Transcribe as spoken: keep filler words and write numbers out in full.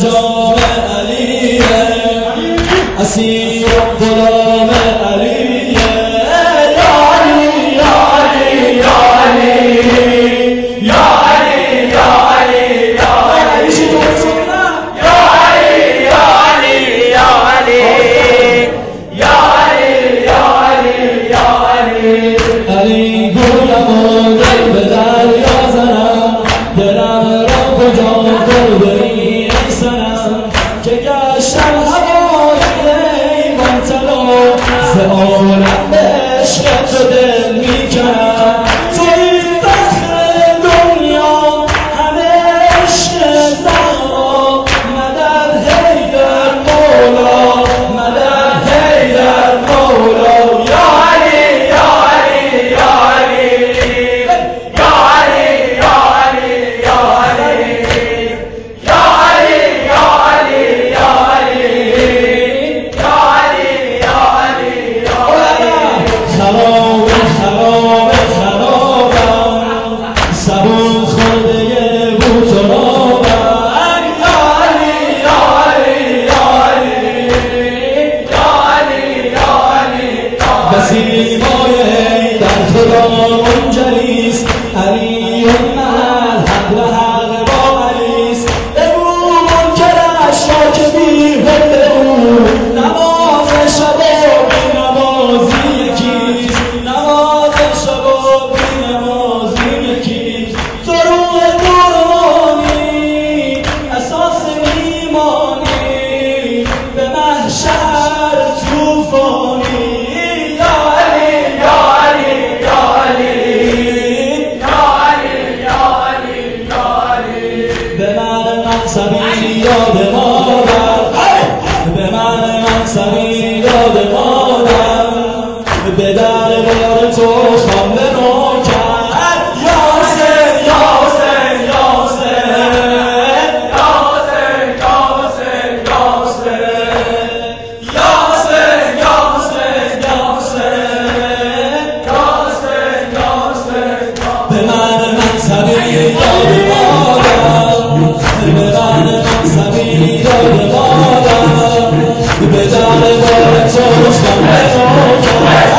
جام علیه اسیر غلام علیه یا علی یا علی یا علی یا علی یا علی یا علی یا علی یا علی یا علی یا علی یا علی یا علی علی گویم و دل به دریا زنم دلم را کجا برده ای صنم که گشتم هوای ایمان طلب ز عالم به عشق تو دل میکنم توی فخر دنیا همه عشق زهرا مدد حیدر مولا مدد حیدر مولا یا علی یا علی یا علی یا علی یا علی یا علی یا علی یا علی یا علی یا علی یا علی یا علی خراب خراب خرابم سبون خورده بود و رابم یا علی یا علی یا علی یا علی یا علی به سیمای حیدر خدا منجلیست علی محل حق و حق با علیست بگو منکرش را که بی حد او نماز شب و بی نمازی یکیست نماز شب و بی نمازی یکیست دروغ قرآنی اساس ایمانی به محشر طوفانی یا علی یا علی یا علی یا علی یا علی یا علی به من منصبی یاد مادر به من منصبی یاد مادر به دربار تو خانه نوکر یا حسین یا حسین یا حسین یا حسین یا حسین یا حسین یا حسین یا حسین یا حسین یا حسین یا حسین به من منصبی یاد مادر به من منصبی یاد مادر به دربار تو خانه نوکر